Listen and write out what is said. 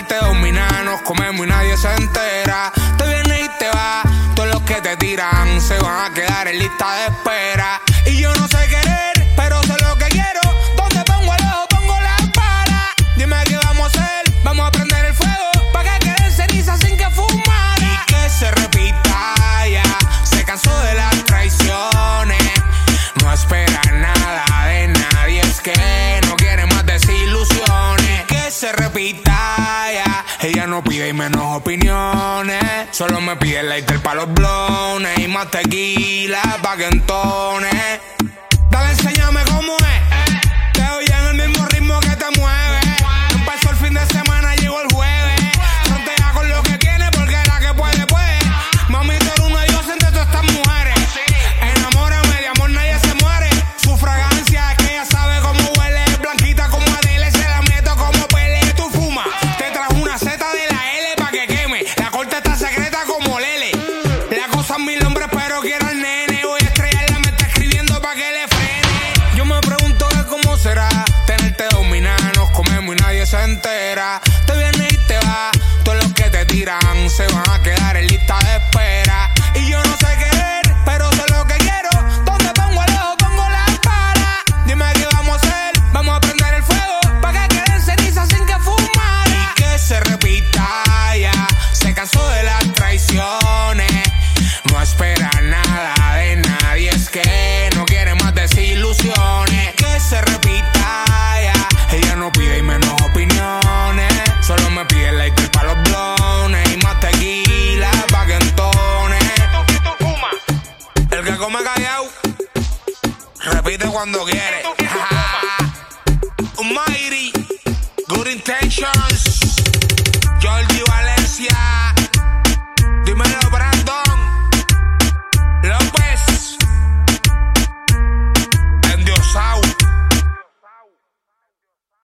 tenerte dominada, nos comemos y nadie se entera. Te vienes y te vas, todos los que te tiran se van a quedar en lista de espera. Y yo no sé querer, pero sé lo que quiero. Donde pongo el ojo, pongo la para. Dime qué vamos a hacer, vamos a prender el fuego pa' que quede ceniza sin que fumara. Y que se repita ya, se cansó de las traiciones. No espera nada de nadie, es que no quiere más desilusiones. Que se repita ya, ella no pide y menos opiniones. Solo me pide el lighter pa' los blones y más tequila pa' que entone. Dale, enséñame cómo es. Te oye en el mismo ritmo que te mueve. Empezó el fin de semana, llegó el jueves. Frontea con lo que tiene porque la que puede, puede. Mami, tú eres uno de ellos entre todas estas mujeres. Enamórame, de amor nadie se muere. Su fragancia es que ella sabe cómo huele. Blanquita como Adele, se la meto como Pele. Tú fumas, te trajo una Z de la L pa' que queme. La corte está secreta como Lele. La cosa es mil hombres pero quiero al nene. Voy a estrellarla, me está escribiendo pa' que le frene. Yo me pregunto que cómo será tenerte dominada, nos comemos y nadie se entera. Te vienes y te vas, todos los que te tiran se van a quedar en lista de espera. Y yo no sé querer, pero sé lo que quiero. Donde pongo el ojo, pongo la para. Dime qué vamos a hacer, vamos a prender el fuego pa' que quede ceniza sin que fumara. Y que se repita ya, se cansó de las traiciones. No espera nada de nadie, es que no quiere más desilusiones. Que se repita ya, ella no pide y menos opiniones. Solo me pide el lighter pa' los blones y más tequila pa' que entone. El que come callao repite cuando quiere. Almighty, Good Intentions, Georgie Valencia, dímelo, Brad.